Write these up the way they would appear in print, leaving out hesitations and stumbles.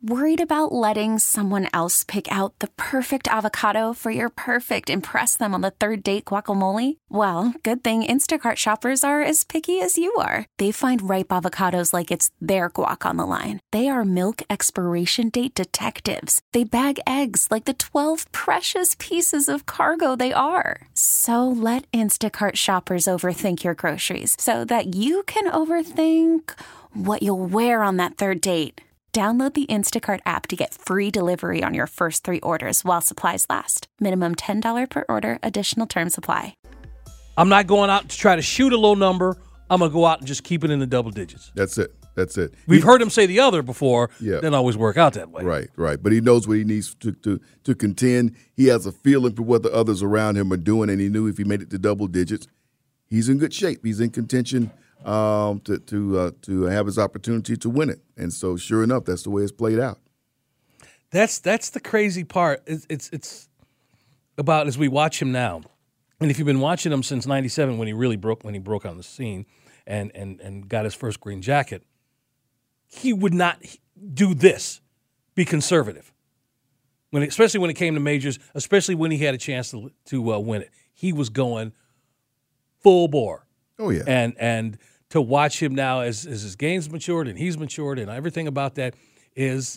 Worried about letting someone else pick out the perfect avocado for your perfect impress them on the third date guacamole? Well, good thing Instacart shoppers are as picky as you are. They find ripe avocados like it's their guac on the line. They are milk expiration date detectives. They bag eggs like the 12 precious pieces of cargo they are. So let Instacart shoppers overthink your groceries so that you can overthink what you'll wear on that third date. Download the Instacart app to get free delivery on your first 3 orders while supplies last. Minimum $10 per order. Additional terms apply. I'm not going out to try to shoot a low number. I'm going to go out and just keep it in the double digits. That's it. We've heard him say the other before. Yeah. Didn't always work out that way. Right. But he knows what he needs to contend. He has a feeling for what the others around him are doing, and he knew if he made it to double digits, he's in good shape. He's in contention to have his opportunity to win it. And so, sure enough, that's the way it's played out. That's the crazy part. It's about as we watch him now, and if you've been watching him since '97 when he broke on the scene and got his first green jacket, he would not do this, be conservative. Especially when it came to majors, especially when he had a chance to win it, he was going full bore. Oh yeah, and to watch him now as his game's matured and he's matured and everything about that it's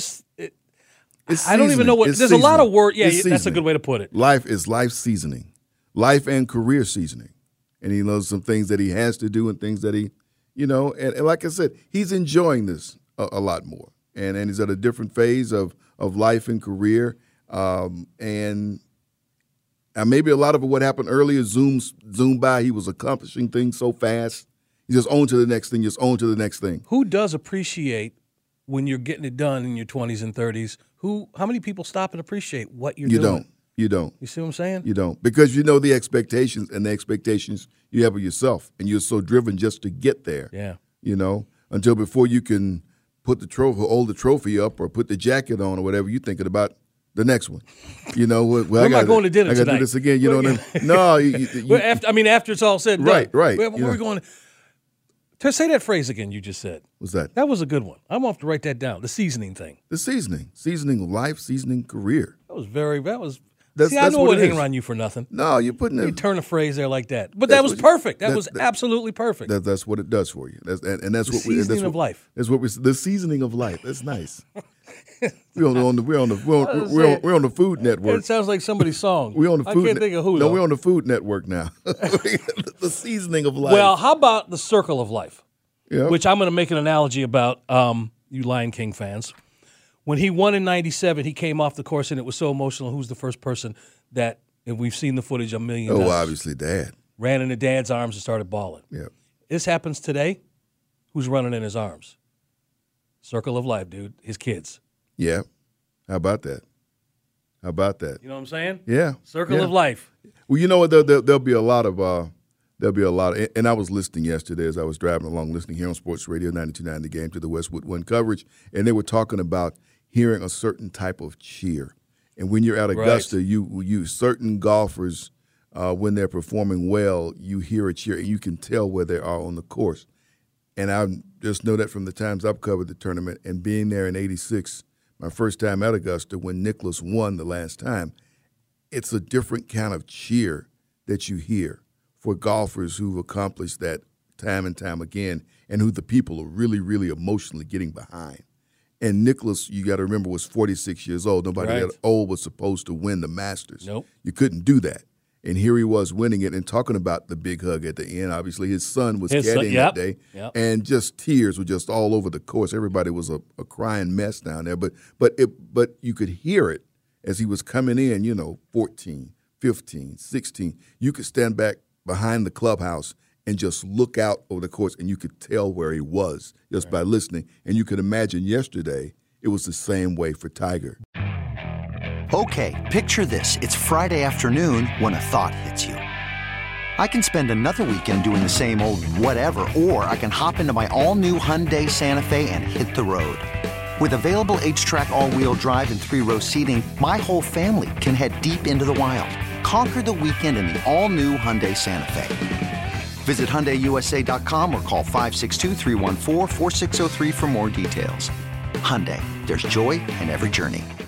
I don't even know what. There's a lot of word. Yeah, that's a good way to put it. Life is life seasoning, life and career seasoning, and he knows some things that he has to do and things that he, and like I said, he's enjoying this a lot more, and he's at a different phase of life and career, and maybe a lot of what happened earlier zoomed by. He was accomplishing things so fast. He just on to the next thing, just on to the next thing. Who does appreciate when you're getting it done in your 20s and 30s? How many people stop and appreciate what you're doing? You don't. You see what I'm saying? You don't. Because you know the expectations and the expectations you have of yourself, and you're so driven just to get there. Yeah. Until before you can hold the trophy up or put the jacket on or whatever, you're thinking about the next one. We're not going to dinner I got to do this again. No. After it's all said and done. Right. Where are we going? Say that phrase again you just said. What's that? That was a good one. I'm going to have to write that down. The seasoning thing. The seasoning. Seasoning life, seasoning career. I wouldn't hang around you for nothing. No, you're putting it. You turn a phrase there like that. But that was perfect. That was absolutely perfect. That's what it does for you. That's the seasoning of life. That's what the seasoning of life. That's nice. We're on the Food Network. It sounds like somebody's song. We're on the Food. I can't think of who. No, we're on the Food Network now. The seasoning of life. Well, how about the circle of life? Yeah. Which I'm going to make an analogy about. You Lion King fans. When he won in '97, he came off the course and it was so emotional. Who's the first person that, and we've seen the footage a million times. Oh, obviously, Dad. Ran into Dad's arms and started bawling. Yeah. This happens today. Who's running in his arms? Circle of life, dude. His kids. Yeah. How about that? You know what I'm saying? Yeah. Circle of life. Well, you know what? There'll be a lot of, and I was listening yesterday as I was driving along, listening here on Sports Radio 92.9 The Game to the Westwood One coverage, and they were talking about hearing a certain type of cheer. And when you're at Augusta, you certain golfers, when they're performing well, you hear a cheer, and you can tell where they are on the course. And I just know that from the times I've covered the tournament and being there in '86, my first time at Augusta when Nicklaus won the last time, it's a different kind of cheer that you hear for golfers who've accomplished that time and time again and who the people are really, really emotionally getting behind. And Nicklaus, you got to remember, was 46 years old. Nobody that old was supposed to win the Masters. Nope. You couldn't do that. And here he was winning it and talking about the big hug at the end. Obviously, his son was caddying that day. Yep. And just tears were just all over the course. Everybody was a crying mess down there. But you could hear it as he was coming in, 14, 15, 16. You could stand back behind the clubhouse and just look out over the course, and you could tell where he was just by listening. And you could imagine yesterday it was the same way for Tiger. Okay, picture this. It's Friday afternoon when a thought hits you. I can spend another weekend doing the same old whatever, or I can hop into my all-new Hyundai Santa Fe and hit the road. With available H-Track all-wheel drive and 3-row seating, my whole family can head deep into the wild. Conquer the weekend in the all-new Hyundai Santa Fe. Visit HyundaiUSA.com or call 562-314-4603 for more details. Hyundai, there's joy in every journey.